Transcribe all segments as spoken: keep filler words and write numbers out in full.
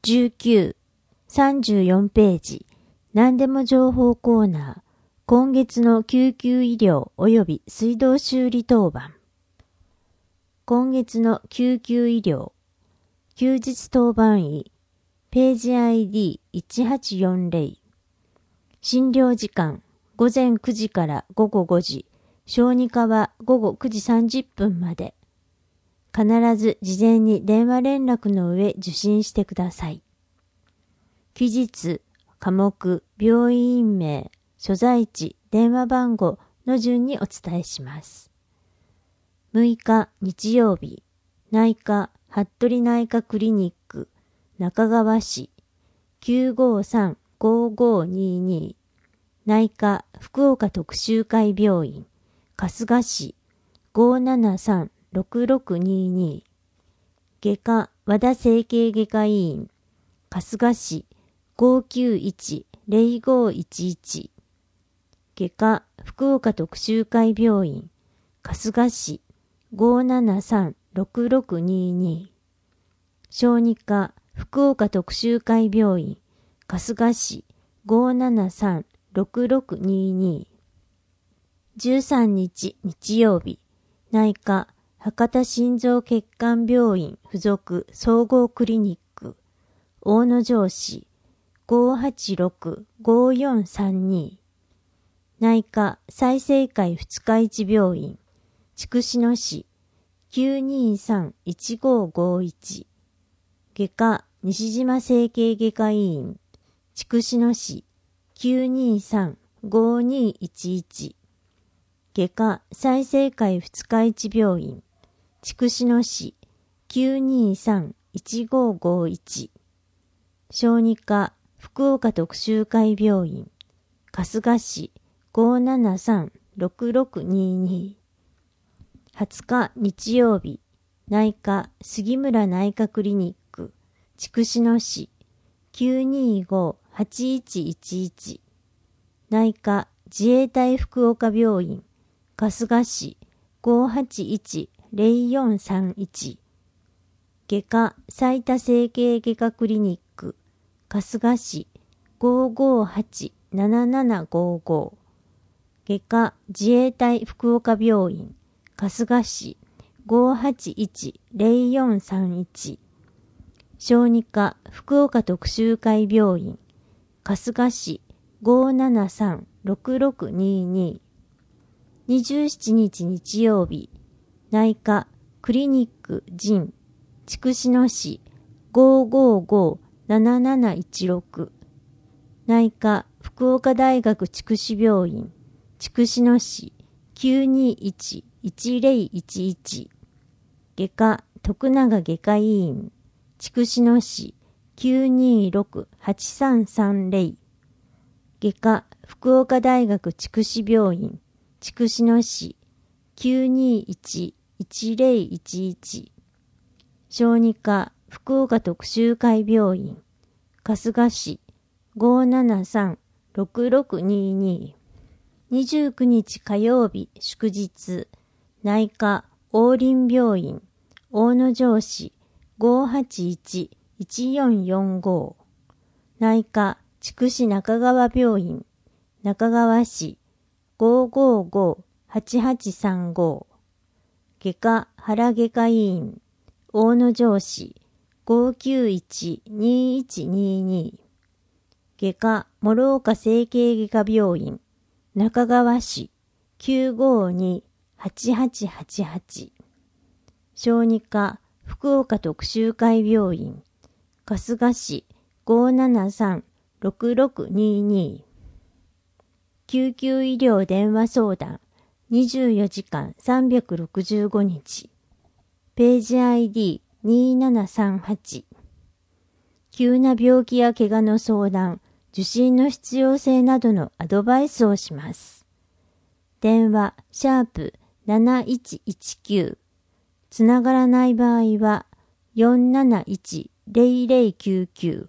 じゅうきゅう、さんじゅうよんページ、何でも情報コーナー、今月の救急医療及び水道修理当番。今月の救急医療、休日当番医、ページ アイディーいちはちよんゼロ。診療時間、午前くじから午後ごじ、小児科は午後くじさんじゅっぷんまで。必ず事前に電話連絡の上受診してください。期日、科目、病院名、所在地、電話番号の順にお伝えします。むいか日曜日、内科、服部内科クリニック、中川市、きゅうごさんごごにに、内科、福岡特集会病院、春日市、ごななさんろくろくにに、外科、和田整形外科医院、春日市、ごきゅういちゼロごいちいち、外科、福岡特集会病院、春日市、ごななさんろくろくにに、小児科、福岡特集会病院、春日市、ごななさんろくろくにに、じゅうさんにち日曜日、内科、博多心臓血管病院附属総合クリニック、大野城市、ごはちろくごよんさんに、内科済生会二日市病院、筑紫野市、きゅうにさんいちごごいち、外科西島整形外科医院、筑紫野市、きゅうにさんごにいちいち、外科済生会二日市病院、筑紫野市、きゅうにさんいちごごいち、小児科福岡特集会病院、春日市、ごななさんろくろくにに、はつか日曜日、内科杉村内科クリニック、筑紫野市、きゅうにごはちいちいちいち、内科自衛隊福岡病院、春日市、ごはちいちゼロよんさんいち、外科斉田整形外科クリニック、春日市、ごごはちななななごご、外科自衛隊福岡病院、春日市、ごはちいちゼロよんさんいち、小児科福岡特集会病院、春日市、ごななさんろくろくにに、にじゅうしちにち日曜日、内科クリニック腎、筑紫野市、ごごごなななないちろく、内科福岡大学筑紫病院、筑紫野市、きゅうにいちいちゼロいちいち、外科徳永外科医院、筑紫野市、きゅうにろくはちさんさんゼロ、外科福岡大学筑紫病院、筑紫野市、きゅうにいちいちゼロいちいち、小児科福岡特集会病院、春日市、ごななさんろくろくにに、にじゅうくにち火曜日祝日、内科王林病院、大野城市、ごはちいちいちよんよんご、内科筑紫中川病院、中川市、ごごごはちはちさんご、外科原外科医院、大野城市、ごきゅういちにいちにに、外科諸岡整形外科病院、中川市、きゅうごにはちはちはちはち、小児科福岡特集会病院、春日市、ごななさんろくろくにに、救急医療電話相談にじゅうよじかんさんびゃくろくじゅうごにち、ページ アイディーにななさんはち、急な病気や怪我の相談、受診の必要性などのアドバイスをします。電話シャープなないちいちきゅう、つながらない場合はよんなないちゼロゼロきゅうきゅう、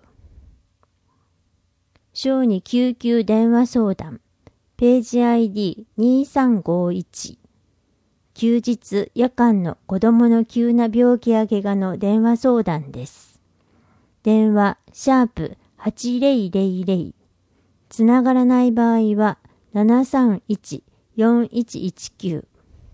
小児救急電話相談、ページ アイディーにさんごいち、休日夜間の子供の急な病気や怪我の電話相談です。 電話シャープはちぜろぜろぜろ。つながらない場合はななさんいちよんいちいちきゅう。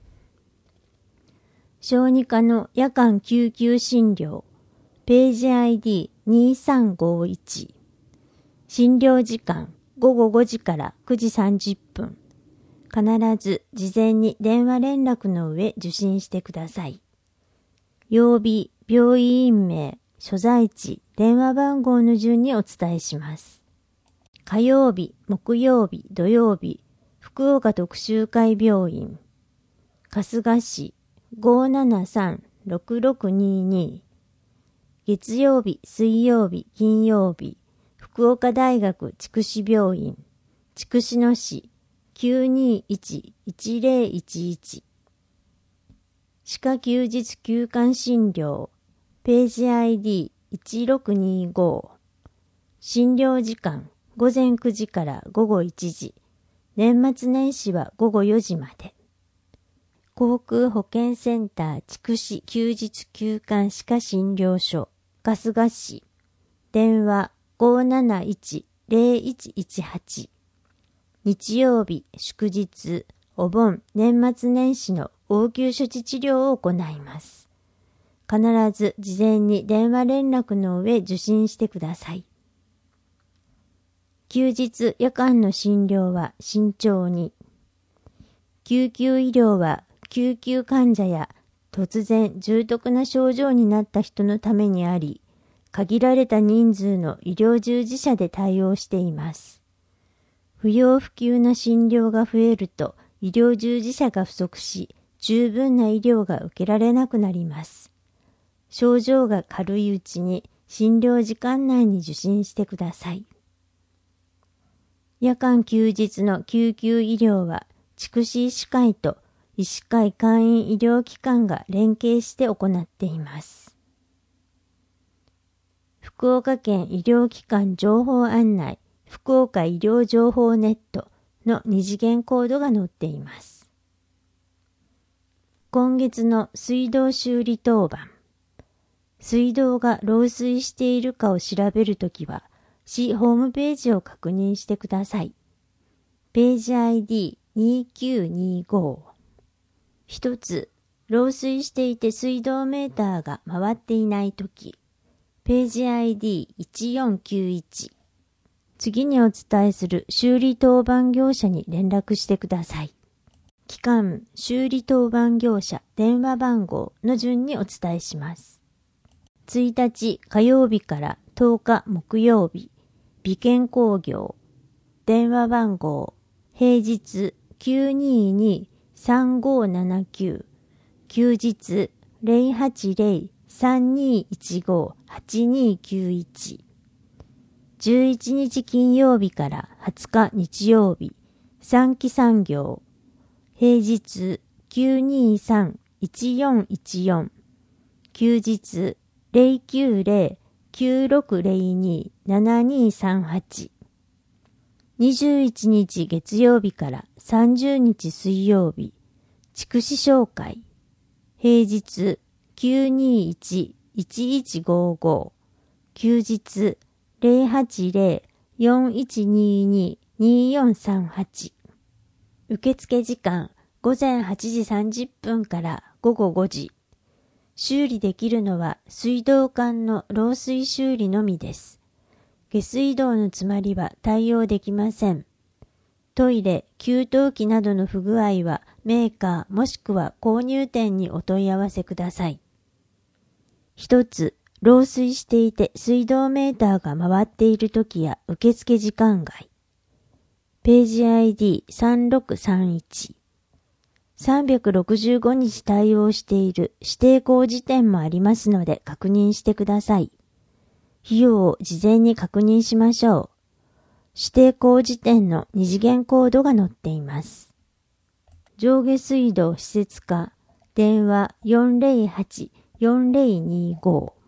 小児科の夜間救急診療ページ アイディーにさんごいち。診療時間ごごごじからくじさんじゅっぷん。必ず事前に電話連絡の上受診してください。曜日、病院名、所在地、電話番号の順にお伝えします。火曜日、木曜日、土曜日、福岡特集会病院、春日市 ごーななさんろくろくにーにー。月曜日、水曜日、金曜日、福岡大学筑紫病院、筑紫野市 きゅうにいちいちぜろいちいち。歯科休日休館診療ページ アイディーいちろくにご。診療時間ごぜんくじからごごいちじ。年末年始はごごよじまで。航空保健センター筑紫休日休館歯科診療所春日市。電話ごーなないちぜろいちいちはち。日曜日、祝日、お盆、年末年始の応急処置治療を行います。必ず事前に電話連絡の上受診してください。休日夜間の診療は慎重に。救急医療は救急患者や突然重篤な症状になった人のためにあり、限られた人数の医療従事者で対応しています。不要不急な診療が増えると医療従事者が不足し、十分な医療が受けられなくなります。症状が軽いうちに診療時間内に受診してください。夜間休日の救急医療は筑紫医師会と医師会会員医療機関が連携して行っています。福岡県医療機関情報案内福岡医療情報ネットの二次元コードが載っています。今月の水道修理当番。水道が漏水しているかを調べるときは、市ホームページを確認してください。ページ アイディーにきゅうにご。一つ、漏水していて水道メーターが回っていないとき、ページ アイディーいちよんきゅういち。次にお伝えする修理当番業者に連絡してください。期間、修理当番業者、電話番号の順にお伝えします。ついたち火曜日からとおか木曜日、美健工業、電話番号、平日 きゅうににさんごななきゅう、休日 ゼロはちゼロさんにいちごはちにきゅういち。じゅういちにち金曜日からはつか日曜日、三期産業、平日 きゅうにさんいちよんいちよん、休日 ゼロきゅうゼロ きゅうろくゼロに ななにさんはち。にじゅういちにち月曜日からさんじゅうにち水曜日、筑紫商会、平日 きゅうにいちいちいちごご、休日ゼロはちゼロ よんいちにに によんさんはち。受付時間ごぜんはちじさんじゅっぷんからごごごじ。修理できるのは水道管の漏水修理のみです。下水道の詰まりは対応できません。トイレ、給湯器などの不具合はメーカーもしくは購入店にお問い合わせください。一つ、漏水していて水道メーターが回っているときや受付時間外。ページ アイディーさんろくさんいち。さんびゃくろくじゅうごにち対応している指定工事店もありますので確認してください。費用を事前に確認しましょう。指定工事店の二次元コードが載っています。上下水道施設課、電話 よんぜろはち よんぜろにご。